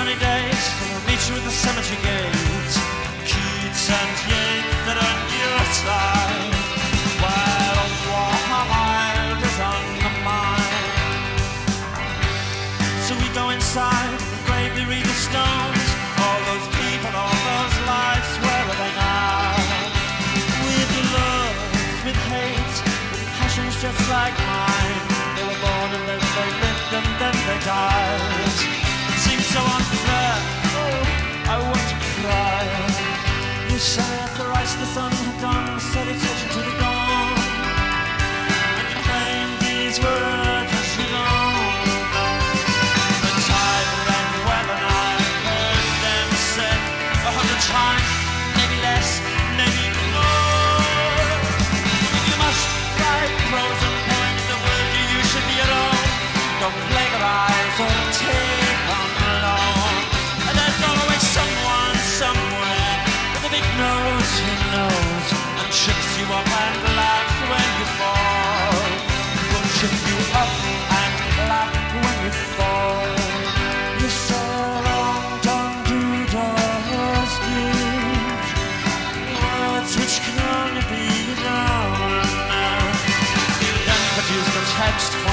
sunny days, I'll meet you at the cemetery gate. Keats and Yeats that on your side, while wild is on the mind. So we go inside and gravely read the stones. All those people, all those lives, where are they now? With love, with hate, with passions just like mine. They were born and then they lived and then they died. It seems so unfair, oh, I want to cry. You say at thrice the sun had done salutation to the dawn, and you claim these words as your own. The tide ran well and I've heard them said 100 times, maybe less, maybe more. If you must write prose and poems, the word you use should be your own. Don't plagiarize or take on loan. And there's always someone somewhere with a big nose who knows and trips you up and laughs when you fall. Will trip you up and laugh when you fall. You say long don't do does good, words which can only be done. You then produce the text